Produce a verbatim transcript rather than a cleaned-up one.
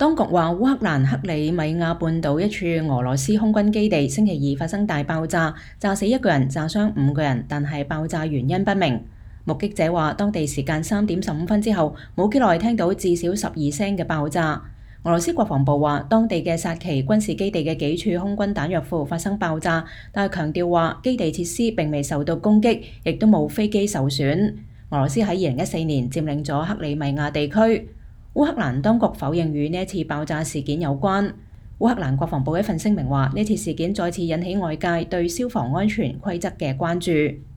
當局話，烏克蘭克里米亞半島一處俄羅斯空軍基地星期二發生大爆炸，炸死一個人，炸傷五個人，但係爆炸原因不明。目擊者話，當地時間三點十五分之後，冇幾耐聽到至少十二聲嘅爆炸。俄羅斯國防部話，當地嘅薩奇軍事基地嘅幾處空軍彈藥庫發生爆炸，但係強調話基地設施並未受到攻擊，亦都冇飛機受損。俄羅斯喺二零一四年佔領咗克里米亞地區。烏克蘭當局否認與呢一次爆炸事件有關。烏克蘭國防部一份聲明話，呢次事件再次引起外界對消防安全規則嘅關注。